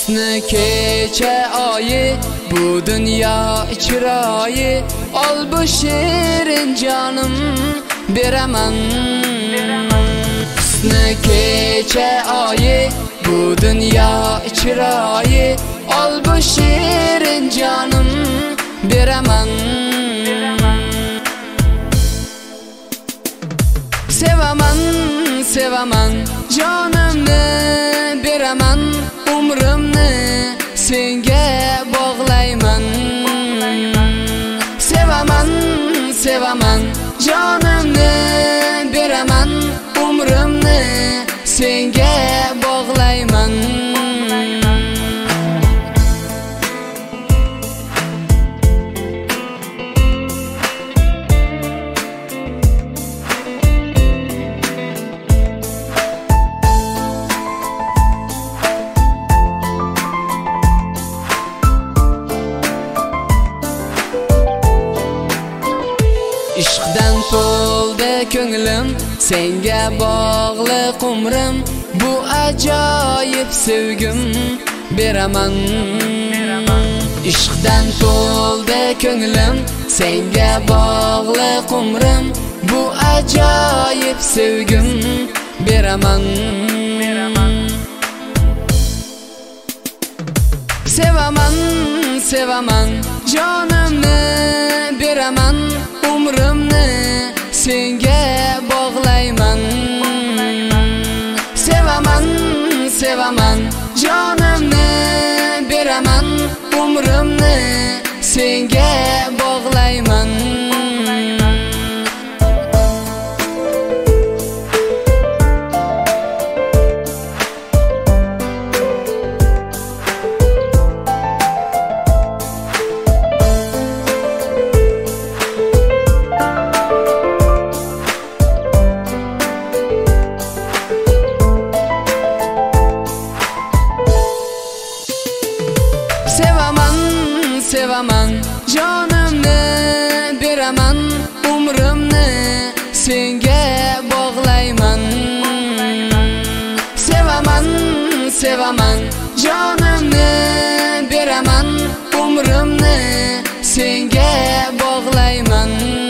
husni kecha oyi, bu dünya chiroyi, ol bu shirin jonim beraman. Husni kecha oyi, bu dünya chiroyi, ol bu shirin jonim beraman. Sevaman, sevaman, jonimni beraman, umrimni senga bog'layman. Sevaman, sevaman, jonimni beraman, umrimni senga bog'layman. Ishqdan to'ldi ko'nglim, senga bog'liq umrim, bu ajoyib sevgim beraman. Ishqdan to'ldi ko'nglim, senga bog'liq umrim, bu ajoyib sevgim beraman. Sevaman, sevaman, jonimni beraman, umrimni senga bog'layman. Sevaman, sevaman, jonimni beraman, umrimni senga bog'layman. Sevaman, sevaman, jonimni beraman, umrimni senga bog'layman. Sevaman, sevaman, jonimni beraman, umrimni senga bog'layman.